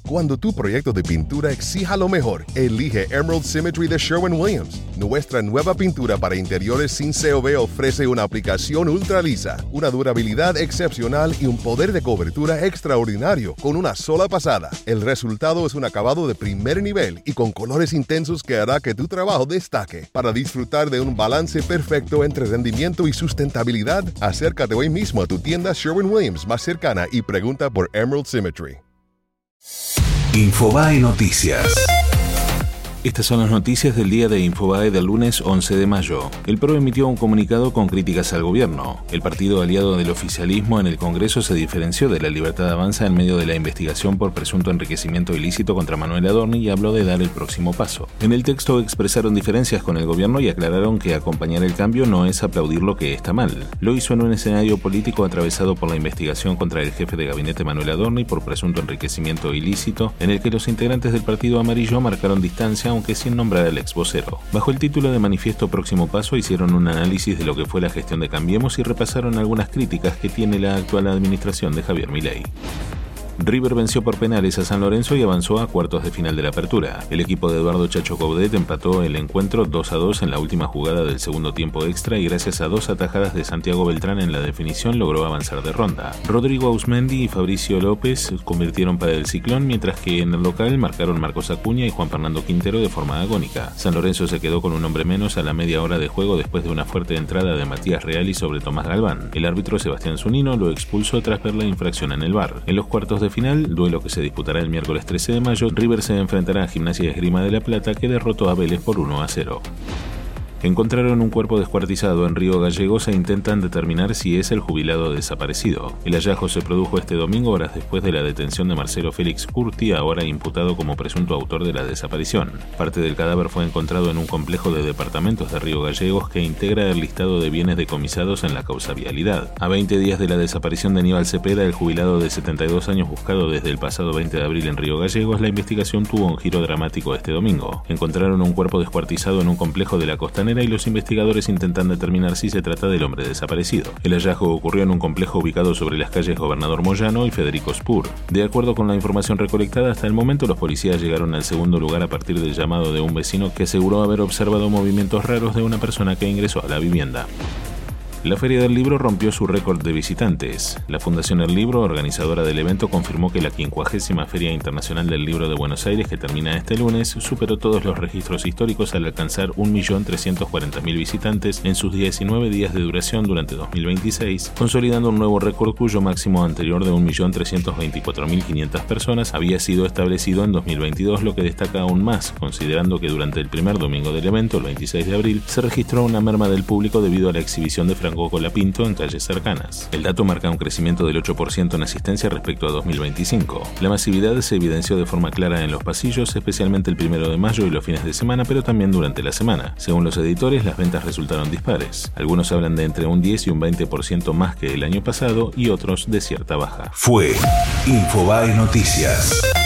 Cuando tu proyecto de pintura exija lo mejor, elige Emerald Symmetry de Sherwin-Williams. Nuestra nueva pintura para interiores sin COV ofrece una aplicación ultra lisa, una durabilidad excepcional y un poder de cobertura extraordinario con una sola pasada. El resultado es un acabado de primer nivel y con colores intensos que hará que tu trabajo destaque. Para disfrutar de un balance perfecto entre rendimiento y sustentabilidad, acércate hoy mismo a tu tienda Sherwin-Williams más cercana y pregunta por Emerald Symmetry. Infobae Noticias. Estas son las noticias del día de Infobae del lunes 11 de mayo. El PRO emitió un comunicado con críticas al gobierno. El partido aliado del oficialismo en el Congreso se diferenció de la Libertad Avanza en medio de la investigación por presunto enriquecimiento ilícito contra Manuel Adorni y habló de dar el próximo paso. En el texto expresaron diferencias con el gobierno y aclararon que acompañar el cambio no es aplaudir lo que está mal. Lo hizo en un escenario político atravesado por la investigación contra el jefe de gabinete Manuel Adorni por presunto enriquecimiento ilícito, en el que los integrantes del Partido Amarillo marcaron distancia aunque sin nombrar al ex vocero. Bajo el título de Manifiesto Próximo Paso hicieron un análisis de lo que fue la gestión de Cambiemos y repasaron algunas críticas que tiene la actual administración de Javier Milei. River venció por penales a San Lorenzo y avanzó a cuartos de final de la apertura. El equipo de Eduardo Chacho Coudet empató el encuentro 2-2 en la última jugada del segundo tiempo extra y gracias a 2 atajadas de Santiago Beltrán en la definición logró avanzar de ronda. Rodrigo Ausmendi y Fabricio López convirtieron para el Ciclón, mientras que en el local marcaron Marcos Acuña y Juan Fernando Quintero de forma agónica. San Lorenzo se quedó con un hombre menos a la media hora de juego después de una fuerte entrada de Matías Reali sobre Tomás Galván. El árbitro Sebastián Zunino lo expulsó tras ver la infracción en el VAR. En los cuartos de final, duelo que se disputará el miércoles 13 de mayo, River se enfrentará a Gimnasia y Esgrima de la Plata, que derrotó a Vélez por 1-0. Encontraron un cuerpo descuartizado en Río Gallegos e intentan determinar si es el jubilado desaparecido. El hallazgo se produjo este domingo, horas después de la detención de Marcelo Félix Curti, ahora imputado como presunto autor de la desaparición. Parte del cadáver fue encontrado en un complejo de departamentos de Río Gallegos que integra el listado de bienes decomisados en la causa Vialidad. A 20 días de la desaparición de Aníbal Cepeda, el jubilado de 72 años buscado desde el pasado 20 de abril en Río Gallegos, la investigación tuvo un giro dramático este domingo. Encontraron un cuerpo descuartizado en un complejo de la Costanera y los investigadores intentan determinar si se trata del hombre desaparecido. El hallazgo ocurrió en un complejo ubicado sobre las calles Gobernador Moyano y Federico Spur. De acuerdo con la información recolectada hasta el momento, los policías llegaron al segundo lugar a partir del llamado de un vecino que aseguró haber observado movimientos raros de una persona que ingresó a la vivienda. La Feria del Libro rompió su récord de visitantes. La Fundación El Libro, organizadora del evento, confirmó que la 50ª Feria Internacional del Libro de Buenos Aires, que termina este lunes, superó todos los registros históricos al alcanzar 1.340.000 visitantes en sus 19 días de duración durante 2026, consolidando un nuevo récord cuyo máximo anterior de 1.324.500 personas había sido establecido en 2022, lo que destaca aún más, considerando que durante el primer domingo del evento, el 26 de abril, se registró una merma del público debido a la exhibición de Franco Colapinto en calles cercanas. El dato marca un crecimiento del 8% en asistencia respecto a 2025. La masividad se evidenció de forma clara en los pasillos, especialmente el 1 de mayo y los fines de semana, pero también durante la semana. Según los editores, las ventas resultaron dispares. Algunos hablan de entre un 10 y un 20% más que el año pasado y otros de cierta baja. Fue Infobae Noticias.